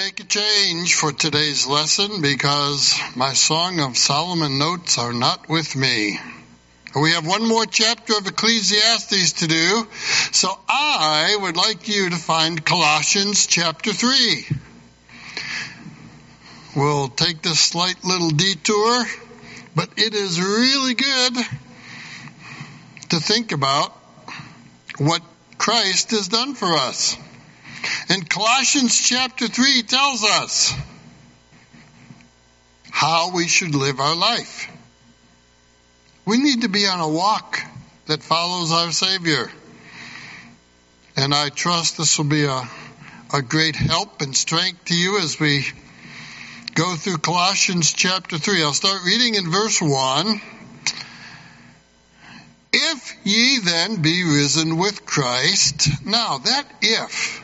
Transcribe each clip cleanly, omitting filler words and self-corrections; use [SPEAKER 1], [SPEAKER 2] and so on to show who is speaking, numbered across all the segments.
[SPEAKER 1] make a change for today's lesson because my Song of Solomon notes are not with me. We have one more chapter of Ecclesiastes to do, so I would like you to find Colossians chapter 3. We'll take this slight little detour, but it is really good to think about what Christ has done for us. And Colossians chapter 3 tells us how we should live our life. We need to be on a walk that follows our Savior. And I trust this will be a great help and strength to you as we go through Colossians chapter 3. I'll start reading in verse 1. If ye then be risen with Christ. Now, that if,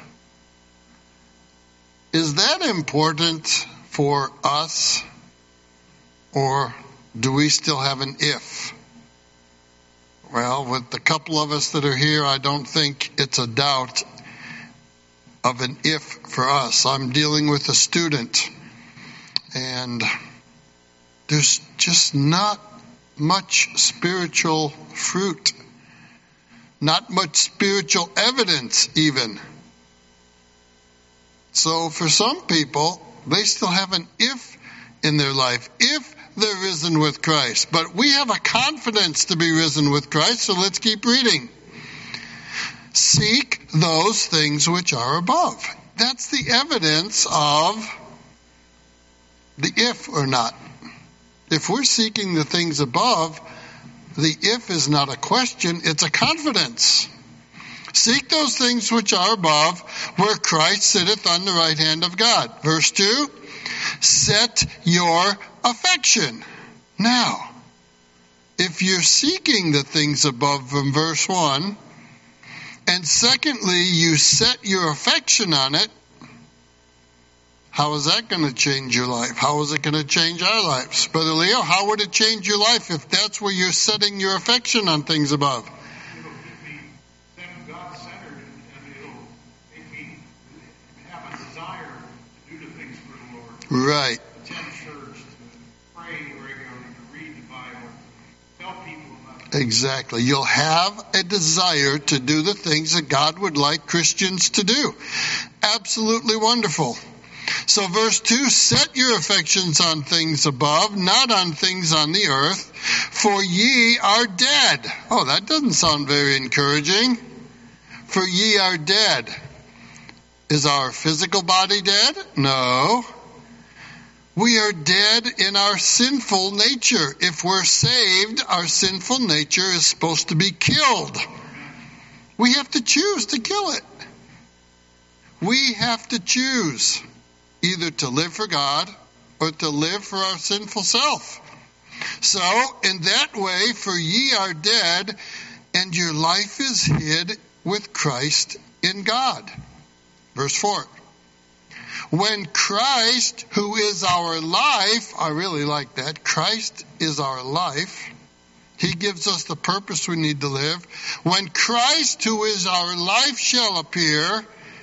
[SPEAKER 1] is that important for us? Or do we still have an if? Well, with the couple of us that are here, I don't think it's a doubt of an if for us. I'm dealing with a student, and there's just not much spiritual fruit, not much spiritual evidence even. So for some people, they still have an if in their life, if they're risen with Christ. But we have a confidence to be risen with Christ, so let's keep reading. Seek those things which are above. That's the evidence of the if or not. If we're seeking the things above, the if is not a question, it's a confidence. Seek those things which are above, where Christ sitteth on the right hand of God. Verse 2, set your affection. Now, if you're seeking the things above from verse 1, and secondly, you set your affection on it, how is that going to change your life? How is it going to change our lives? Brother Leo, how would it change your life if that's where you're setting your affection on things above?
[SPEAKER 2] It'll be God-centered, and it'll make me have a desire to do the things for the Lord.
[SPEAKER 1] Right.
[SPEAKER 2] Attend church, to pray regularly, to read the Bible, tell people about it.
[SPEAKER 1] Exactly. You'll have a desire to do the things that God would like Christians to do. Absolutely wonderful. So verse 2, set your affections on things above, not on things on the earth, for ye are dead. Oh, that doesn't sound very encouraging. For ye are dead. Is our physical body dead? No. We are dead in our sinful nature. If we're saved, our sinful nature is supposed to be killed. We have to choose to kill it. We have to choose either to live for God or to live for our sinful self. So, in that way, for ye are dead, and your life is hid with Christ in God. Verse 4. When Christ, who is our life, I really like that, Christ is our life. He gives us the purpose we need to live. When Christ, who is our life, shall appear,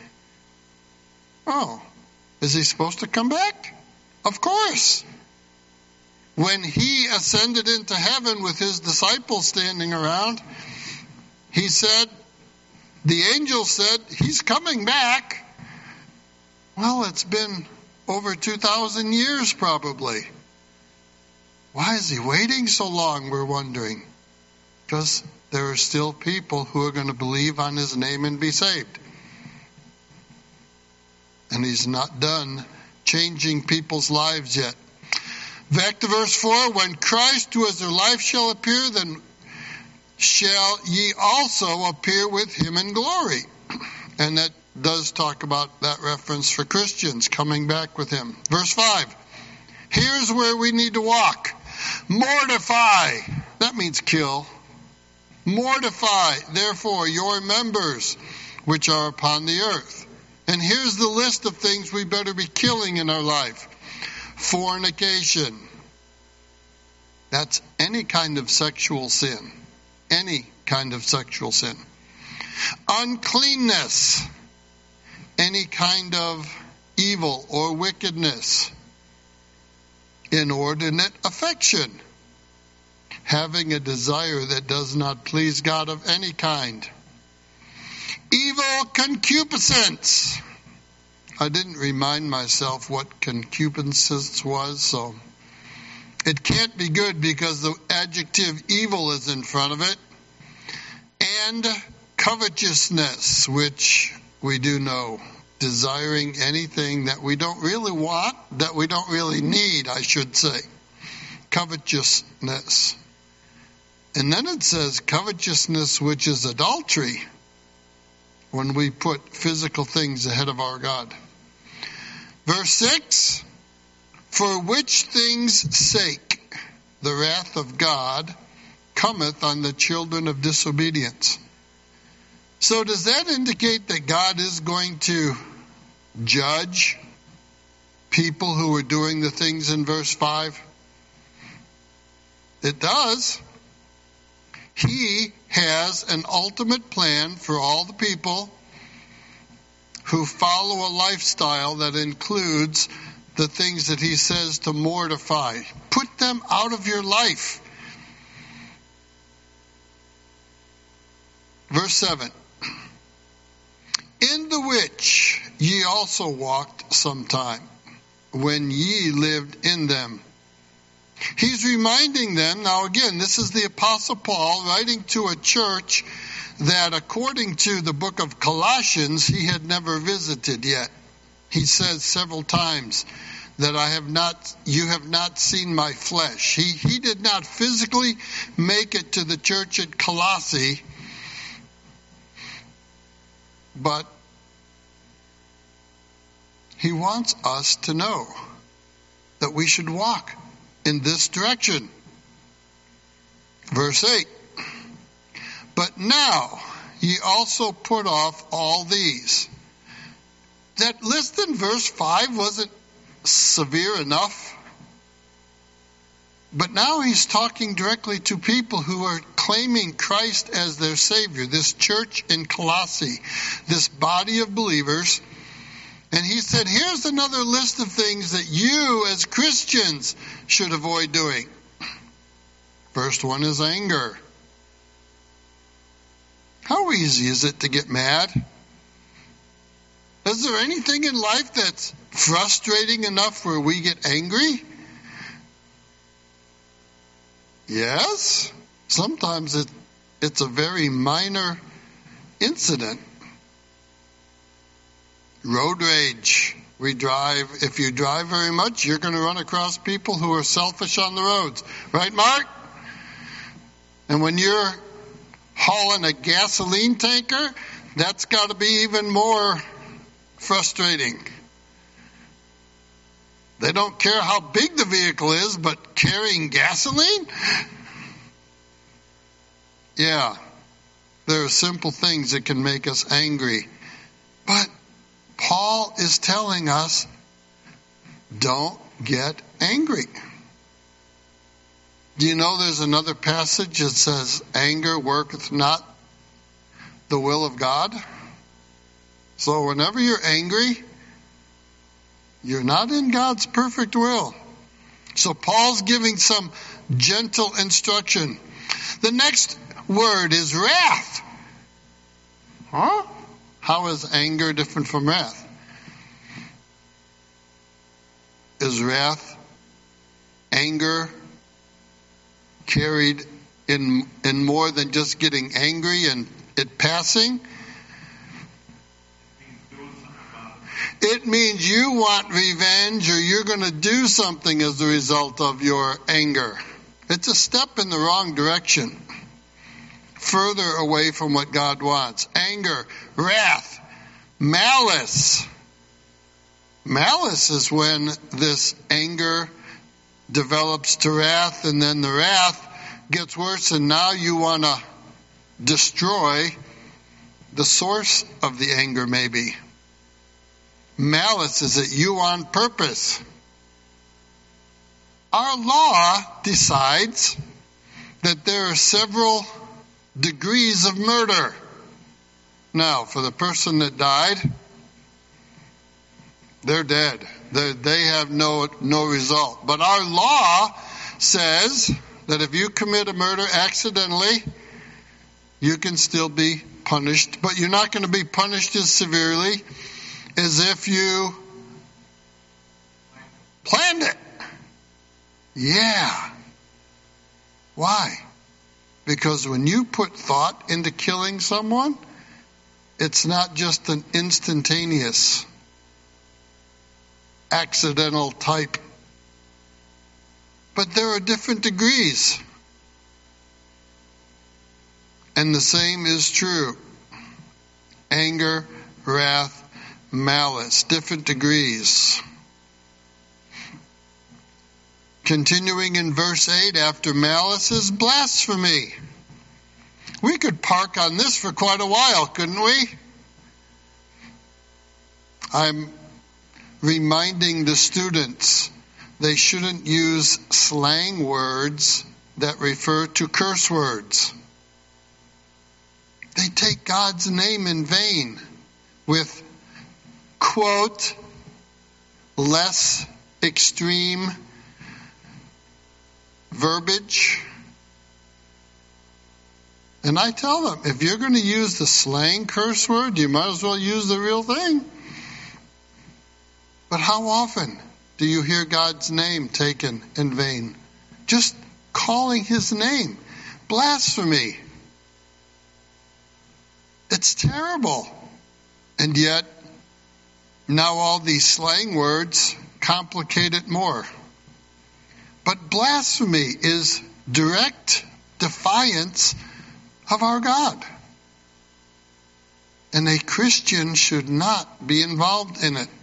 [SPEAKER 1] is he supposed to come back? Of course. When he ascended into heaven with his disciples standing around, he said, the angel said, he's coming back. Well, it's been over 2,000 years probably. Why is he waiting so long, we're wondering? Because there are still people who are going to believe on his name and be saved. And he's not done changing people's lives yet. Back to verse 4. When Christ, who is their life, shall appear, then shall ye also appear with him in glory. And that does talk about that reference for Christians coming back with him. Verse 5. Here's where we need to walk. Mortify. That means kill. Mortify, therefore, your members which are upon the earth. And here's the list of things we better be killing in our life. Fornication. That's any kind of sexual sin. Any kind of sexual sin. Uncleanness. Any kind of evil or wickedness. Inordinate affection, having a desire that does not please God of any kind. Evil concupiscence. I didn't remind myself what concupiscence was, so it can't be good because the adjective evil is in front of it. And covetousness, which we do know, desiring anything that we don't really want, that we don't really need, I should say. Covetousness. And then it says covetousness, which is adultery, when we put physical things ahead of our God. Verse 6, for which things' sake the wrath of God cometh on the children of disobedience. So does that indicate that God is going to judge people who are doing the things in verse 5? It does. He has an ultimate plan for all the people who follow a lifestyle that includes the things that he says to mortify. Put them out of your life. Verse 7. In the which ye also walked sometime, when ye lived in them. He's reminding them, now again, this is the Apostle Paul writing to a church that according to the book of Colossians, he had never visited yet. He says several times that you have not seen my flesh. He did not physically make it to the church at Colossae, but he wants us to know that we should walk in this direction. Verse 8. But now ye also put off all these. That list in verse 5 wasn't severe enough. But now he's talking directly to people who are claiming Christ as their Savior. This church in Colossae, this body of believers. And he said, here's another list of things that you as Christians should avoid doing. First one is anger. How easy is it to get mad? Is there anything in life that's frustrating enough where we get angry? Yes. Sometimes it's a very minor incident. Road rage. If you drive very much, you're going to run across people who are selfish on the roads. Right, Mark? And when you're hauling a gasoline tanker, that's got to be even more frustrating. They don't care how big the vehicle is, but carrying gasoline? Yeah, there are simple things that can make us angry. But Paul is telling us, don't get angry. Do you know there's another passage that says, anger worketh not the will of God? So whenever you're angry, you're not in God's perfect will. So Paul's giving some gentle instruction. The next word is wrath. Huh? How is anger different from wrath? Is wrath, anger, carried in more than just getting angry and it passing? It means you want revenge or you're going to do something as a result of your anger. It's a step in the wrong direction. Further away from what God wants. Anger, wrath, malice. Malice is when this anger develops to wrath, and then the wrath gets worse, and now you want to destroy the source of the anger, maybe. Malice is that you on purpose. Our law decides that there are several degrees of murder. Now, for the person that died, They're dead. They have no result. But our law says that if you commit a murder accidentally, you can still be punished, but you're not going to be punished as severely as if you planned it. Yeah. Why? Because when you put thought into killing someone, it's not just an instantaneous, accidental type. But there are different degrees. And the same is true. Anger, wrath, malice, different degrees. Continuing in verse 8, after malice is blasphemy. We could park on this for quite a while, couldn't we? I'm reminding the students they shouldn't use slang words that refer to curse words. They take God's name in vain with, quote, less extreme verbiage. And I tell them, if you're going to use the slang curse word, you might as well use the real thing. But how often do you hear God's name taken in vain? Just calling his name. Blasphemy. It's terrible. And yet, now all these slang words complicate it more. But blasphemy is direct defiance of our God. And a Christian should not be involved in it.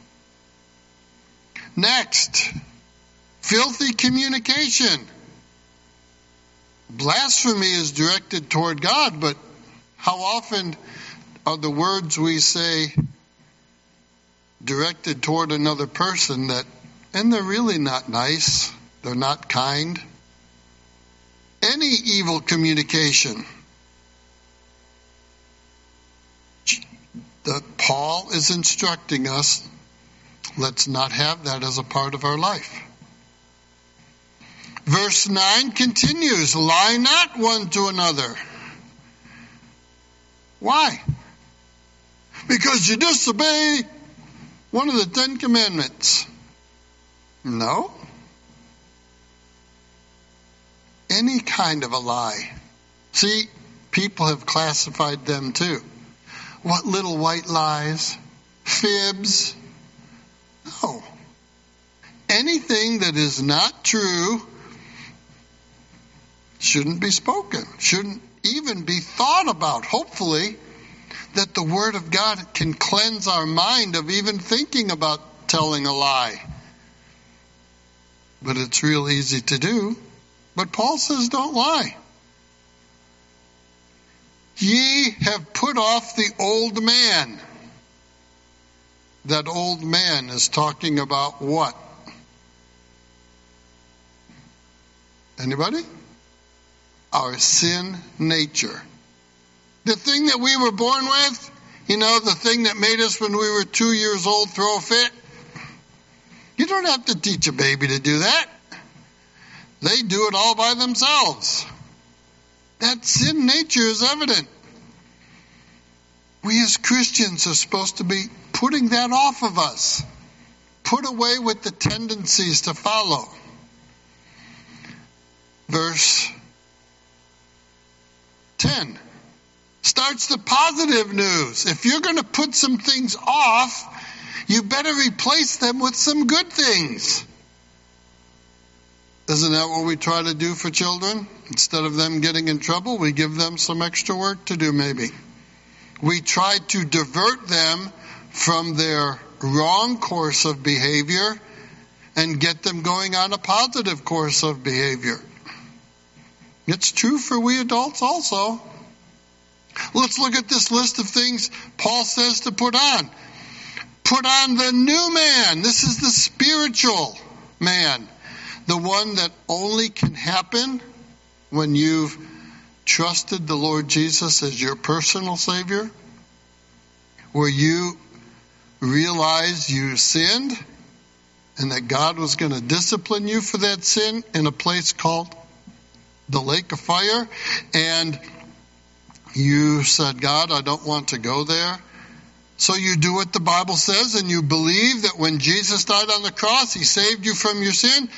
[SPEAKER 1] Next, filthy communication. Blasphemy is directed toward God, but how often are the words we say directed toward another person and they're really not nice, they're not kind? Any evil communication. Paul is instructing us, let's not have that as a part of our life. Verse 9 continues, lie not one to another. Why? Because you disobey one of the 10 Commandments. No. Any kind of a lie. See, people have classified them too. What little white lies? Fibs? No. Anything that is not true shouldn't be spoken, shouldn't even be thought about. Hopefully, that the Word of God can cleanse our mind of even thinking about telling a lie. But it's real easy to do. But Paul says don't lie. Ye have put off the old man. That old man is talking about what? Anybody? Our sin nature. The thing that we were born with, the thing that made us when we were 2 years old throw a fit. You don't have to teach a baby to do that. They do it all by themselves. That sin nature is evident. We as Christians are supposed to be putting that off of us. Put away with the tendencies to follow. Verse 10 starts the positive news. If you're going to put some things off, you better replace them with some good things. Isn't that what we try to do for children? Instead of them getting in trouble, we give them some extra work to do maybe. We try to divert them from their wrong course of behavior and get them going on a positive course of behavior. It's true for we adults also. Let's look at this list of things Paul says to put on. Put on the new man. This is the spiritual man. The one that only can happen when you've trusted the Lord Jesus as your personal Savior. Where you realized you sinned and that God was going to discipline you for that sin in a place called the lake of fire, and you said, God, I don't want to go there. So you do what the Bible says, and you believe that when Jesus died on the cross, he saved you from your sin.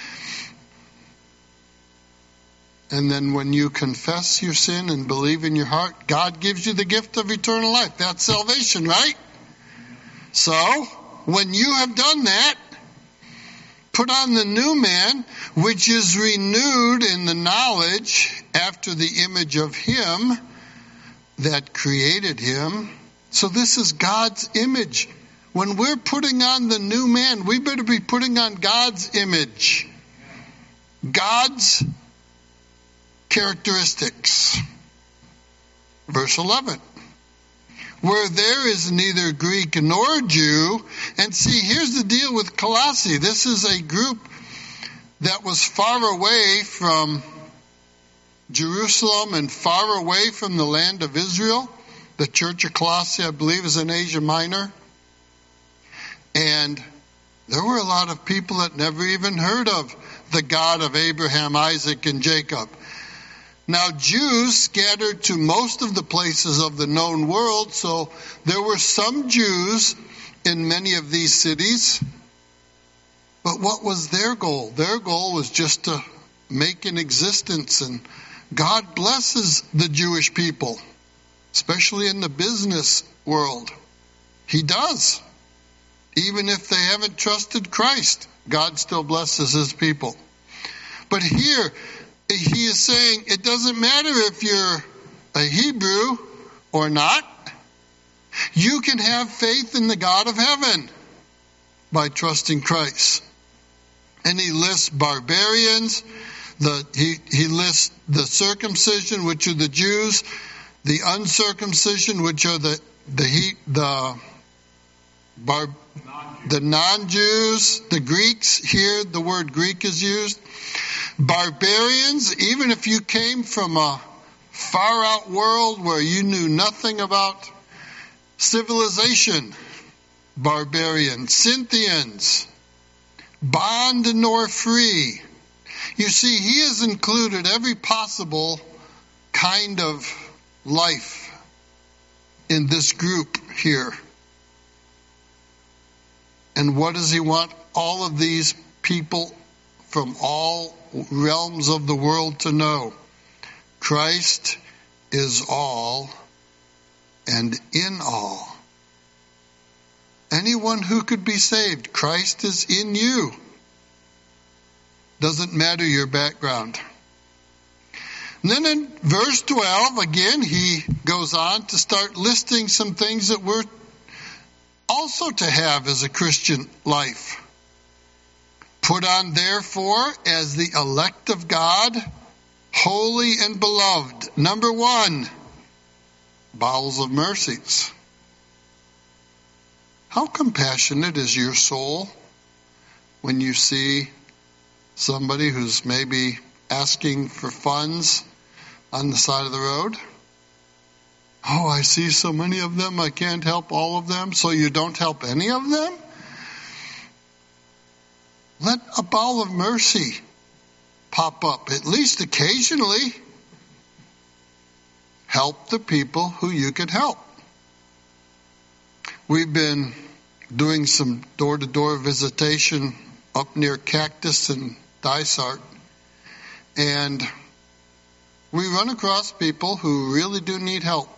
[SPEAKER 1] And then when you confess your sin and believe in your heart, God gives you the gift of eternal life. That's salvation, right? So, when you have done that, put on the new man, which is renewed in the knowledge after the image of him that created him. So this is God's image. When we're putting on the new man, we better be putting on God's image. God's characteristics. Verse 11. Where there is neither Greek nor Jew. And see, here's the deal with Colossae. This is a group that was far away from Jerusalem and far away from the land of Israel. The church of Colossae, I believe, is in Asia Minor. And there were a lot of people that never even heard of the God of Abraham, Isaac, and Jacob. Now, Jews scattered to most of the places of the known world, so there were some Jews in many of these cities. But what was their goal? Their goal was just to make an existence, and God blesses the Jewish people, especially in the business world. He does. Even if they haven't trusted Christ, God still blesses his people. But here, he is saying it doesn't matter if you're a Hebrew or not. You can have faith in the God of heaven by trusting Christ. And he lists barbarians. He lists the circumcision, which are the Jews, the uncircumcision, which are the non-Jews, the Greeks. Here the word Greek is used. Barbarians, even if you came from a far out world where you knew nothing about civilization, barbarians. Scythians, bond nor free. You see, he has included every possible kind of life in this group here. And what does he want all of these people from all realms of the world to know? Christ is all and in all. Anyone who could be saved, Christ is in you. Doesn't matter your background. And then in verse 12, again, he goes on to start listing some things that we're also to have as a Christian life. Put on, therefore, as the elect of God, holy and beloved. Number 1, bowels of mercies. How compassionate is your soul when you see somebody who's maybe asking for funds on the side of the road? Oh, I see so many of them, I can't help all of them. So you don't help any of them? Let a bowel of mercy pop up, at least occasionally. Help the people who you can help. We've been doing some door-to-door visitation up near Cactus and Dysart, and we run across people who really do need help.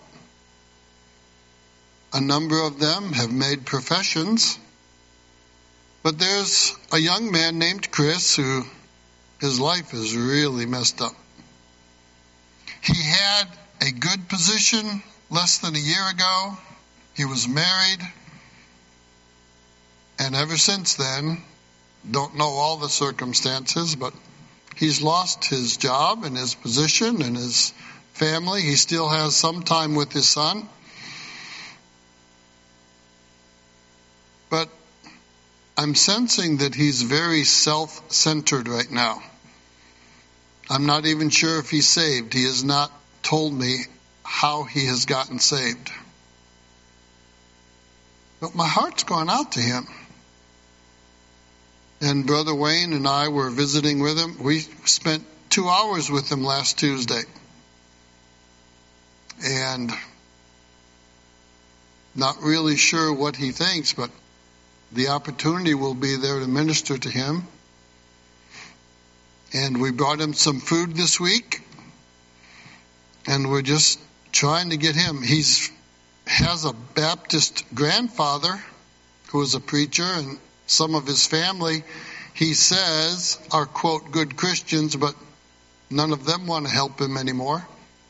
[SPEAKER 1] A number of them have made professions, but there's a young man named Chris who his life is really messed up. He had a good position less than a year ago. He was married, and ever since then, don't know all the circumstances, but he's lost his job and his position and his family. He still has some time with his son. But I'm sensing that he's very self-centered right now. I'm not even sure if he's saved. He has not told me how he has gotten saved. But my heart's gone out to him. And Brother Wayne and I were visiting with him. We spent 2 hours with him last Tuesday. And not really sure what he thinks, but the opportunity will be there to minister to him. And we brought him some food this week. And we're just trying to get him. He has a Baptist grandfather who is a preacher, and some of his family, he says, are, quote, good Christians, but none of them want to help him anymore.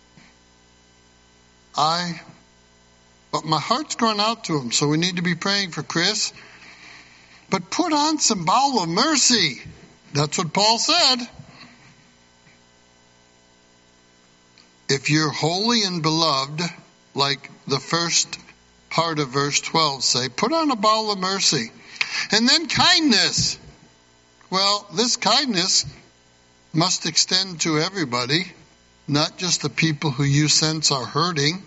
[SPEAKER 1] But my heart's gone out to him, so we need to be praying for Chris. But put on some bowel of mercy. That's what Paul said. If you're holy and beloved, like the first part of verse 12 say, put on a bowel of mercy. And then kindness. Well, this kindness must extend to everybody, not just the people who you sense are hurting.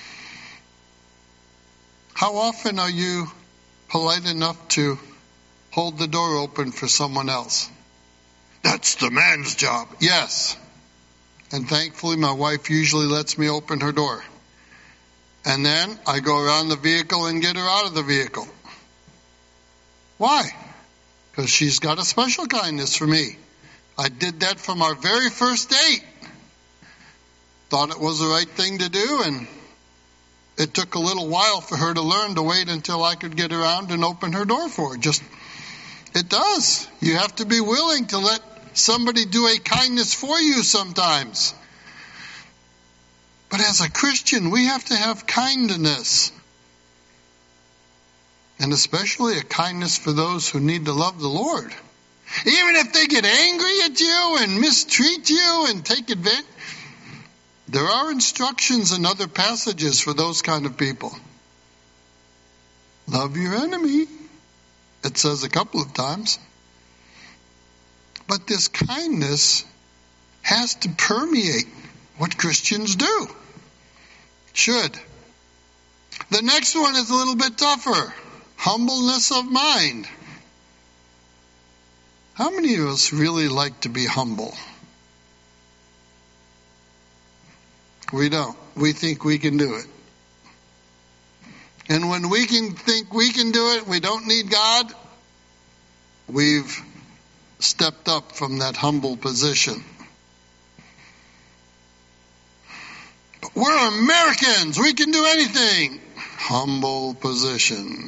[SPEAKER 1] How often are you polite enough to hold the door open for someone else? That's the man's job. Yes. And thankfully, my wife usually lets me open her door. And then I go around the vehicle and get her out of the vehicle. Why? Because she's got a special kindness for me. I did that from our very first date. Thought it was the right thing to do, and it took a little while for her to learn to wait until I could get around and open her door for her. It does. You have to be willing to let somebody do a kindness for you sometimes. But as a Christian, we have to have kindness. And especially a kindness for those who need to love the Lord. Even if they get angry at you and mistreat you and take advantage. There are instructions in other passages for those kind of people. Love your enemy, it says a couple of times. But this kindness has to permeate what Christians do. Should. The next one is a little bit tougher. Humbleness of mind. How many of us really like to be humble? We don't. We think we can do it. And when we can think we can do it, we don't need God, we've stepped up from that humble position. But we're Americans. We can do anything. Humble position.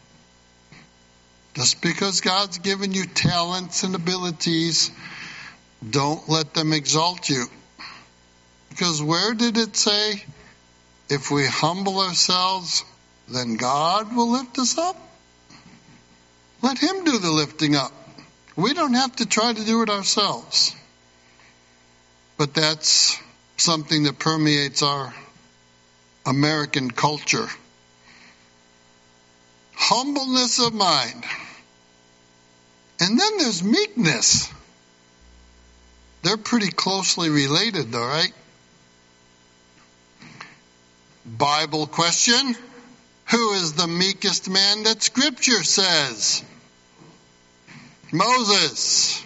[SPEAKER 1] Just because God's given you talents and abilities, don't let them exalt you. Because where did it say, if we humble ourselves, then God will lift us up? Let Him do the lifting up. We don't have to try to do it ourselves. But that's something that permeates our American culture. Humbleness of mind. And then there's meekness. They're pretty closely related, though, right? Bible question. Who is the meekest man that Scripture says? Moses.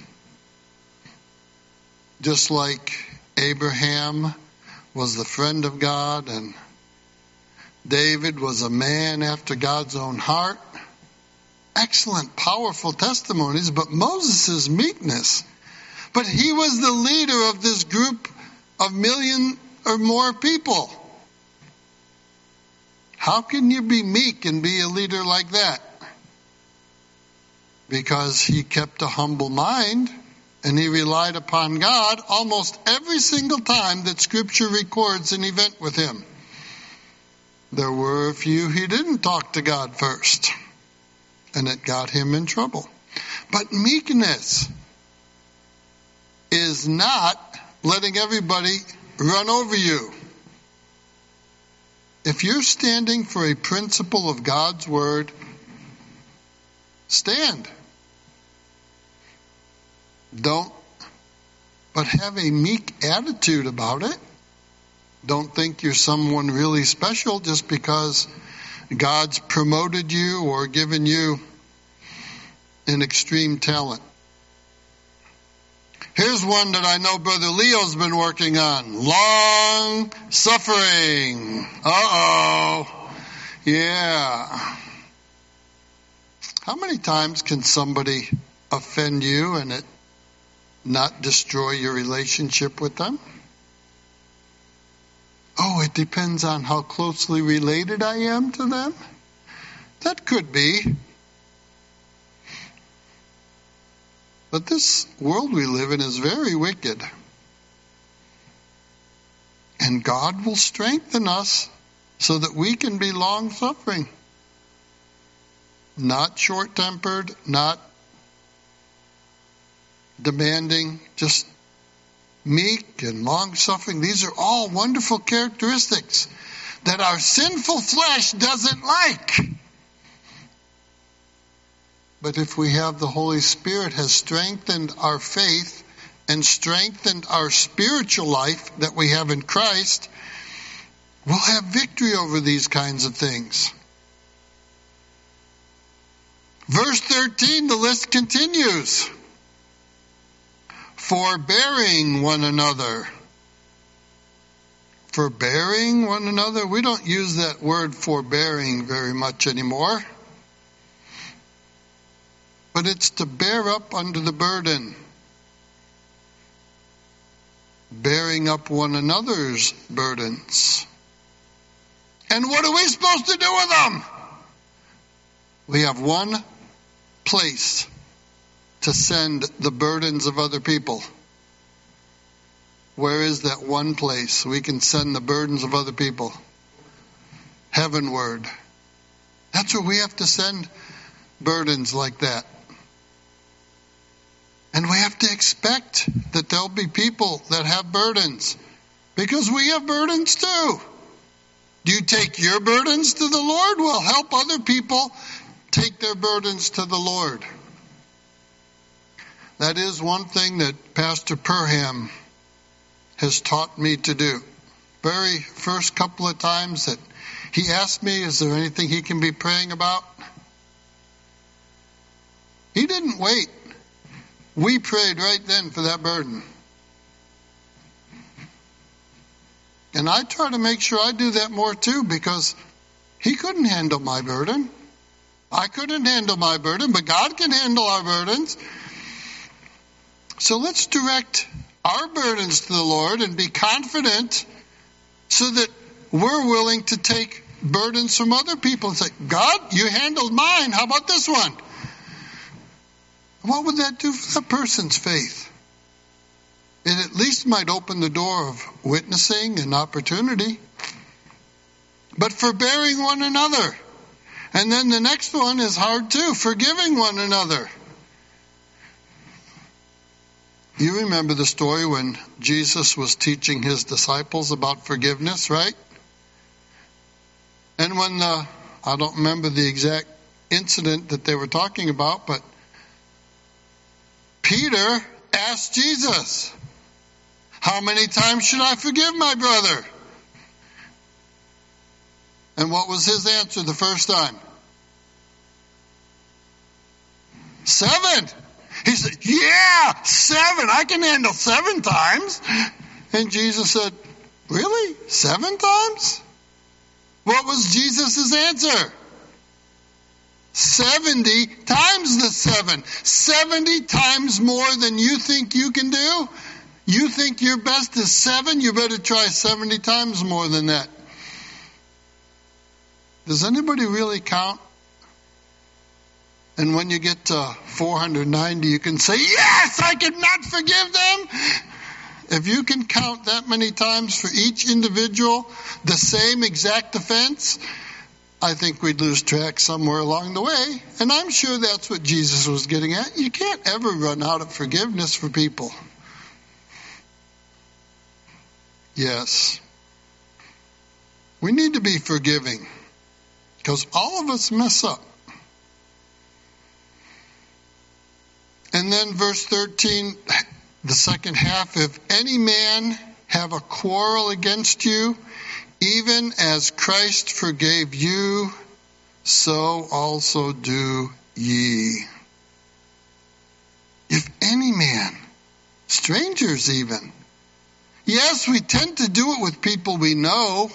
[SPEAKER 1] Just like Abraham was the friend of God and David was a man after God's own heart. Excellent, powerful testimonies, but Moses' meekness. But he was the leader of this group of 1 million or more people. How can you be meek and be a leader like that? Because he kept a humble mind and he relied upon God almost every single time that Scripture records an event with him. There were a few he didn't talk to God first, and it got him in trouble. But meekness is not letting everybody run over you. If you're standing for a principle of God's Word, stand. But have a meek attitude about it. Don't think you're someone really special just because God's promoted you or given you an extreme talent. Here's one that I know Brother Leo's been working on. Long suffering. Yeah. How many times can somebody offend you and it not destroy your relationship with them? Oh, it depends on how closely related I am to them? That could be. But this world we live in is very wicked. And God will strengthen us so that we can be long-suffering. Not short-tempered, not demanding, just meek and long-suffering. These are all wonderful characteristics that our sinful flesh doesn't like. But if we have the Holy Spirit has strengthened our faith and strengthened our spiritual life that we have in Christ, we'll have victory over these kinds of things. Verse 13, the list continues. Forbearing one another. Forbearing one another? We don't use that word forbearing very much anymore. But it's to bear up under the burden. Bearing up one another's burdens. And what are we supposed to do with them? We have one place to send the burdens of other people. Where is that one place we can send the burdens of other people? Heavenward. That's where we have to send burdens like that. And we have to expect that there'll be people that have burdens. Because we have burdens too. Do you take your burdens to the Lord? Well, help other people take their burdens to the Lord. That is one thing that Pastor Perham has taught me to do. Very first couple of times that he asked me, is there anything he can be praying about? He didn't wait. We prayed right then for that burden. And I try to make sure I do that more too, because he couldn't handle my burden. I couldn't handle my burden, but God can handle our burdens. So let's direct our burdens to the Lord and be confident so that we're willing to take burdens from other people and say, God, you handled mine. How about this one? What would that do for that person's faith? It at least might open the door of witnessing and opportunity. But forbearing one another. And then the next one is hard too, forgiving one another. You remember the story when Jesus was teaching his disciples about forgiveness, right? And when I don't remember the exact incident that they were talking about, but Peter asked Jesus, how many times should I forgive my brother? And what was his answer the first time? 7. He said, yeah, 7. I can handle 7 times. And Jesus said, really? 7 times? What was Jesus' answer? 70 times the 7. 70 times more than you think you can do? You think your best is 7? You better try 70 times more than that. Does anybody really count? And when you get to 490, you can say, yes, I cannot forgive them. If you can count that many times for each individual, the same exact offense, I think we'd lose track somewhere along the way. And I'm sure that's what Jesus was getting at. You can't ever run out of forgiveness for people. Yes. We need to be forgiving because all of us mess up. And then verse 13, the second half, if any man have a quarrel against you, even as Christ forgave you, so also do ye. If any man, strangers even. Yes, we tend to do it with people we know,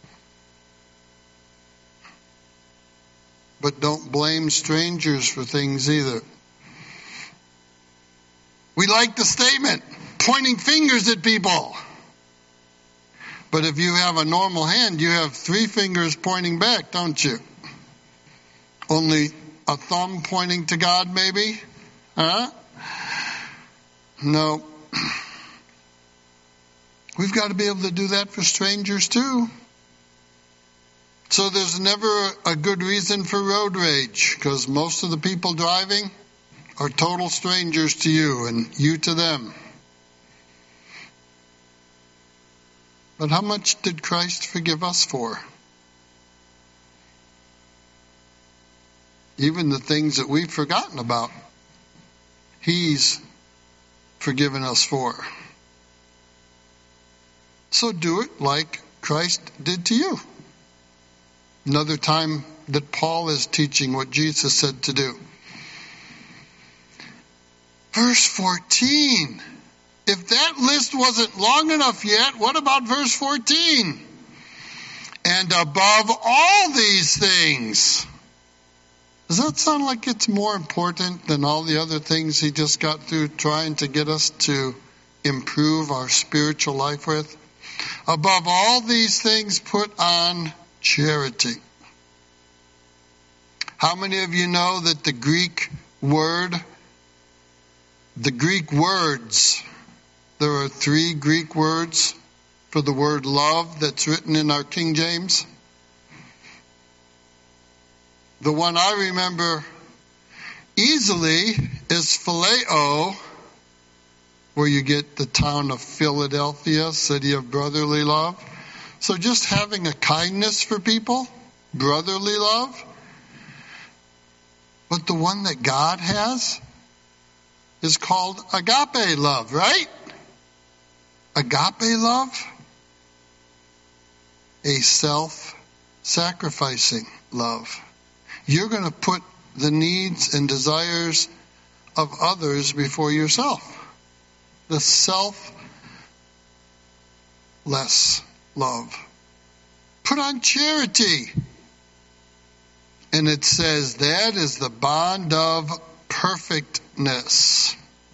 [SPEAKER 1] but don't blame strangers for things either. We like the statement, pointing fingers at people. But if you have a normal hand, you have 3 fingers pointing back, don't you? Only a thumb pointing to God, maybe? Huh? No. We've got to be able to do that for strangers too. So there's never a good reason for road rage, because most of the people driving are total strangers to you and you to them. But how much did Christ forgive us for? Even the things that we've forgotten about, He's forgiven us for. So do it like Christ did to you. Another time that Paul is teaching what Jesus said to do. Verse 14. If that list wasn't long enough yet, what about verse 14? And above all these things. Does that sound like it's more important than all the other things he just got through trying to get us to improve our spiritual life with? Above all these things, put on charity. How many of you know that the Greek words, there are 3 Greek words for the word love that's written in our King James? The one I remember easily is phileo, where you get the town of Philadelphia, city of brotherly love. So just having a kindness for people, brotherly love. But the one that God has is called agape love, right? Agape love? A self-sacrificing love. You're going to put the needs and desires of others before yourself. The selfless love. Put on charity. And it says that is the bond of perfectness.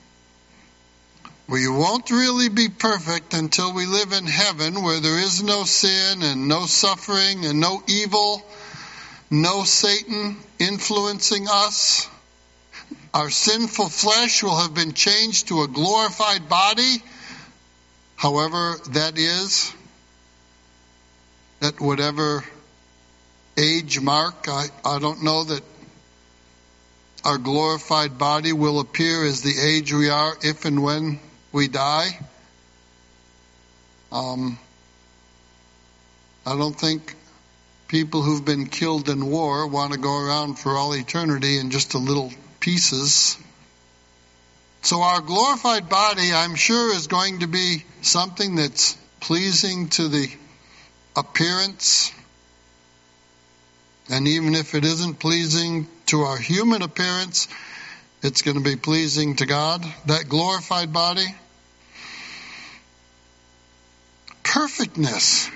[SPEAKER 1] We won't really be perfect until we live in heaven, where there is no sin and no suffering and no evil, no Satan influencing us. Our sinful flesh will have been changed to a glorified body, however that is, at whatever age mark. I don't know that our glorified body will appear as the age we are if and when we die. I don't think people who've been killed in war want to go around for all eternity in just a little pieces. So our glorified body, I'm sure, is going to be something that's pleasing to the appearance. And even if it isn't pleasing to our human appearance, it's going to be pleasing to God, that glorified body. Perfectness.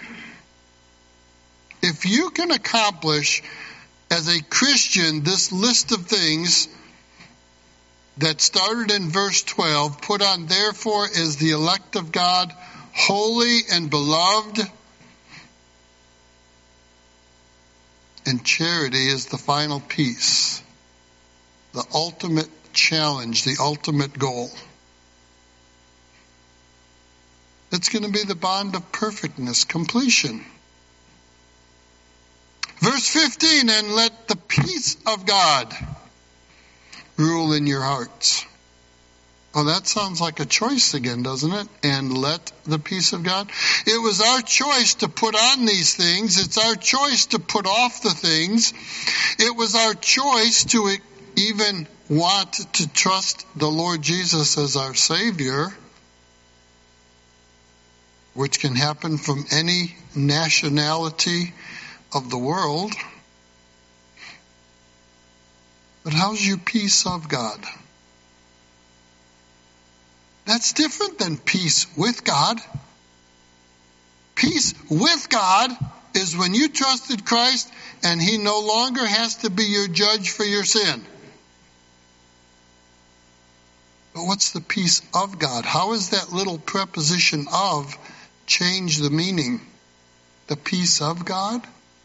[SPEAKER 1] If you can accomplish as a Christian this list of things that started in verse 12, put on therefore as the elect of God, holy and beloved, and charity is the final piece, the ultimate challenge, the ultimate goal. It's going to be the bond of perfectness, completion. Verse 15, and let the peace of God rule in your hearts. Oh, that sounds like a choice again, doesn't it? And let the peace of God. It was our choice to put on these things. It's our choice to put off the things. It was our choice to even want to trust the Lord Jesus as our Savior, which can happen from any nationality of the world. But how's your peace of God? That's different than peace with God. Peace with God is when you trusted Christ and He no longer has to be your judge for your sin. But what's the peace of God? How is that little preposition of change the meaning? The peace of God?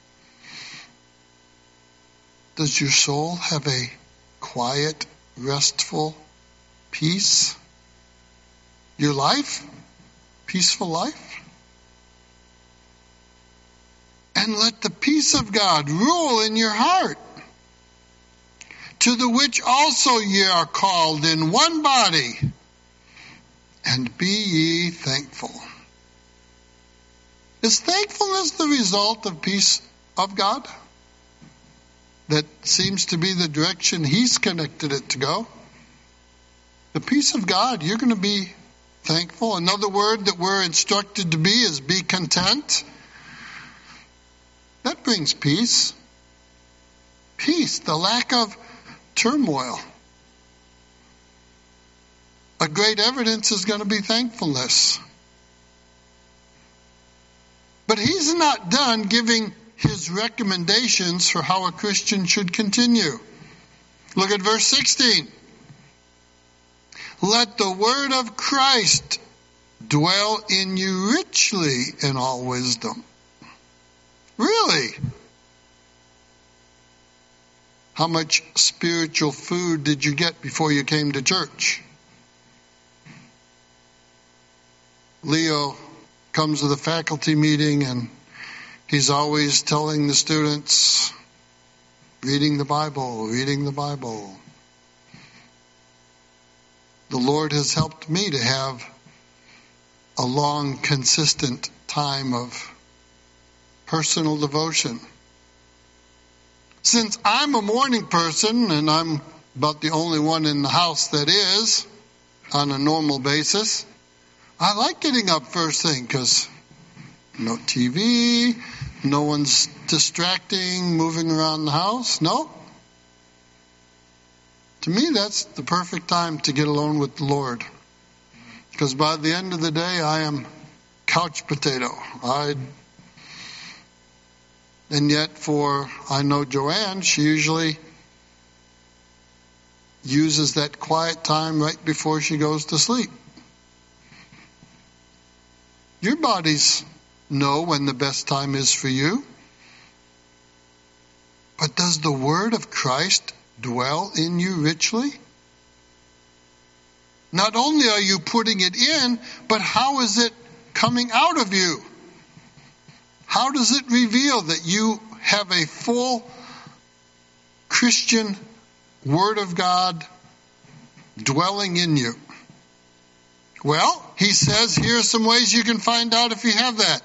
[SPEAKER 1] Does your soul have a quiet, restful peace? Your life? Peaceful life? And let the peace of God rule in your heart, to the which also ye are called in one body, and be ye thankful. Is thankfulness the result of peace of God? That seems to be the direction He's connected it to go. The peace of God, you're going to be thankful. Another word that we're instructed to be is be content. That brings peace. Peace, the lack of turmoil. A great evidence is going to be thankfulness. But He's not done giving His recommendations for how a Christian should continue. Look at verse 16. Let the word of Christ dwell in you richly in all wisdom. Really? How much spiritual food did you get before you came to church? Leo comes to the faculty meeting and he's always telling the students, reading the Bible, reading the Bible. The Lord has helped me to have a long, consistent time of personal devotion. Since I'm a morning person, and I'm about the only one in the house that is, on a normal basis, I like getting up first thing because no TV, no one's distracting, moving around the house. No. To me, that's the perfect time to get alone with the Lord. Because by the end of the day, I am couch potato. And yet I know Joanne, she usually uses that quiet time right before she goes to sleep. Your bodies know when the best time is for you. But does the word of Christ dwell in you richly? Not only are you putting it in, but how is it coming out of you? How does it reveal that you have a full Christian Word of God dwelling in you? Well, he says here are some ways you can find out if you have that.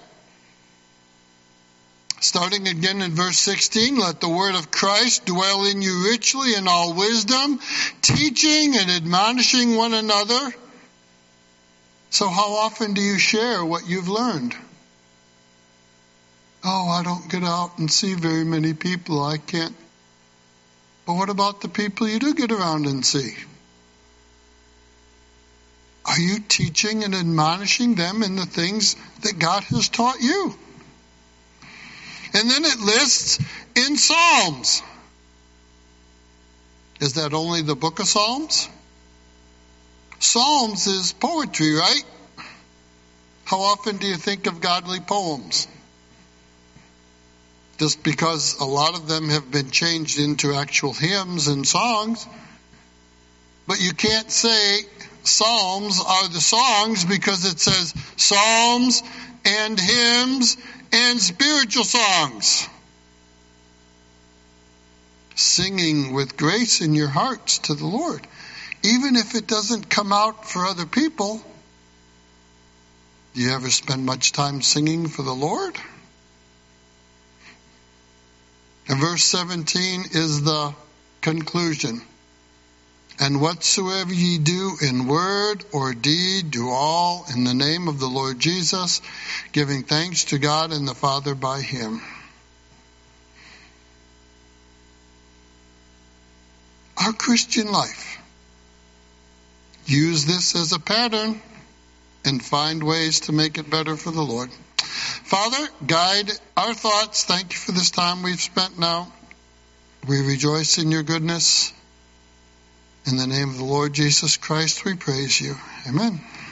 [SPEAKER 1] Starting again in verse 16, let the word of Christ dwell in you richly in all wisdom, teaching and admonishing one another. So how often do you share what you've learned? Oh, I don't get out and see very many people. I can't. But what about the people you do get around and see? Are you teaching and admonishing them in the things that God has taught you? And then it lists in Psalms. Is that only the book of Psalms? Psalms is poetry, right? How often do you think of godly poems? Just because a lot of them have been changed into actual hymns and songs. But you can't say Psalms are the songs because it says Psalms and hymns and spiritual songs. Singing with grace in your hearts to the Lord. Even if it doesn't come out for other people, do you ever spend much time singing for the Lord? And verse 17 is the conclusion. And whatsoever ye do in word or deed, do all in the name of the Lord Jesus, giving thanks to God and the Father by Him. our Christian life. Use this as a pattern and find ways to make it better for the Lord. Father, guide our thoughts. Thank you for this time we've spent now. We rejoice in your goodness. In the name of the Lord Jesus Christ, we praise you. Amen.